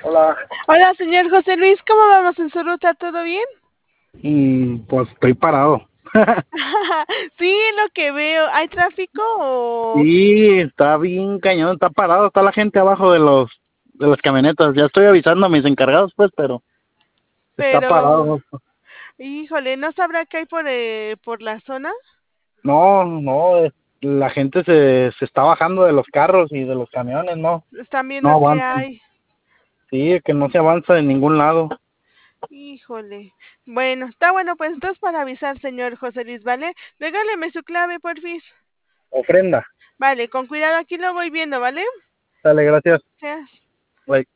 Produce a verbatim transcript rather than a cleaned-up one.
Hola. Hola, señor José Luis, ¿cómo vamos en su ruta? ¿Todo bien? Mm, pues estoy parado. Sí, lo que veo. ¿Hay tráfico o...? Sí, está bien cañón, está parado, está la gente abajo de los de las camionetas. Ya estoy avisando a mis encargados, pues, pero está Pero, parado. híjole, ¿no sabrá qué hay por, eh, por la zona? No, no, eh, la gente se, se está bajando de los carros y de los camiones, no, Están no viendo qué avanzan. hay. Sí, que no se avanza de ningún lado. Híjole. Bueno, está bueno, pues entonces para avisar, señor José Luis, ¿vale? Regáleme su clave, porfis. Ofrenda. Vale, con cuidado, aquí lo voy viendo, ¿vale? Dale, gracias. Gracias. Bye.